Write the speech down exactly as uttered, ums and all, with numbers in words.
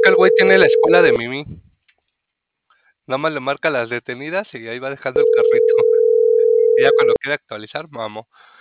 que el güey tiene la escuela de Mimi. Nada más le marca las detenidas y ahí va dejando el carrito. Y ya cuando quiere actualizar, mamó.